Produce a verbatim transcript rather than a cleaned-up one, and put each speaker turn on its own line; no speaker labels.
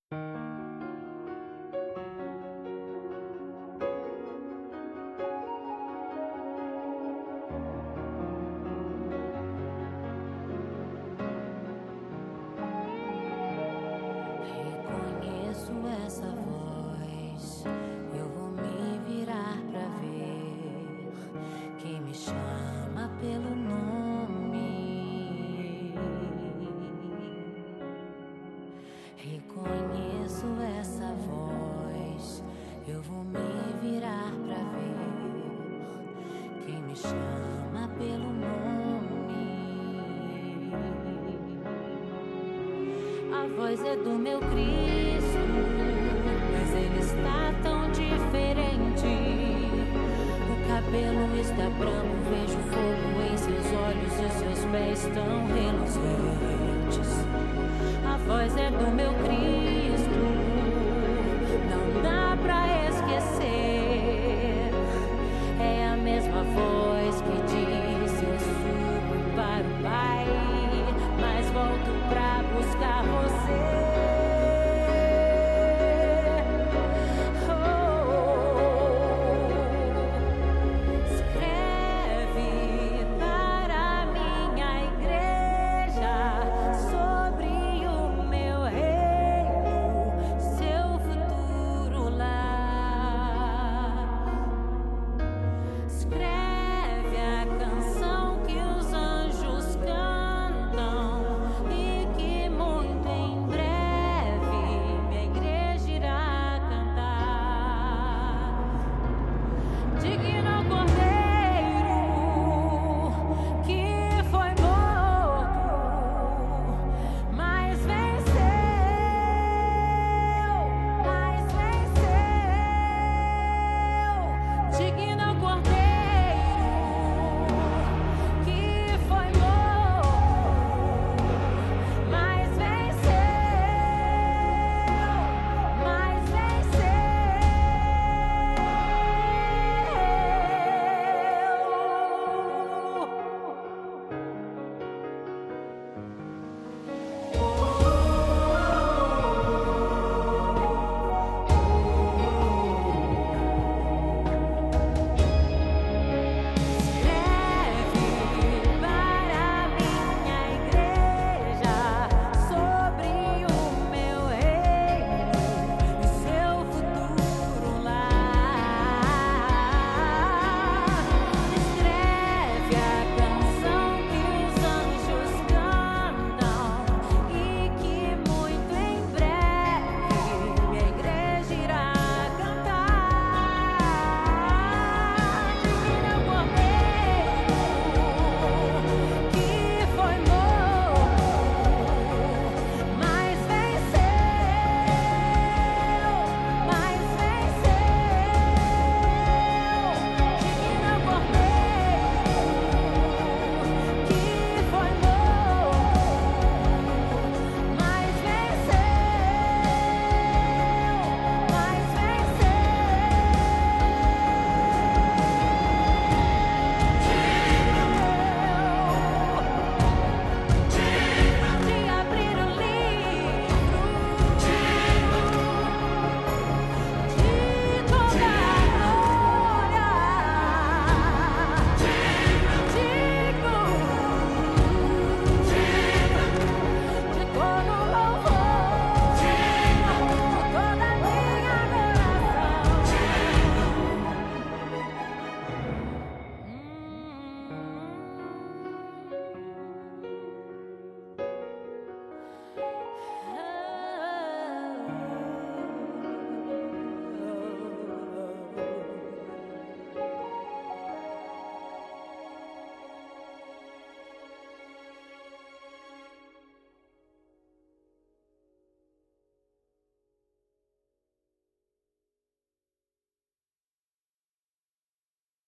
Reconheço essa voz, eu vou me virar pra ver quem me chama pelo nome. Reconheço essa voz, eu vou me virar pra ver quem me chama pelo nome. A voz é do meu Cristo, mas ele está tão diferente. O cabelo está branco, vejo fogo em seus olhos e seus pés tão reluzentes. A voz é do meu Cristo,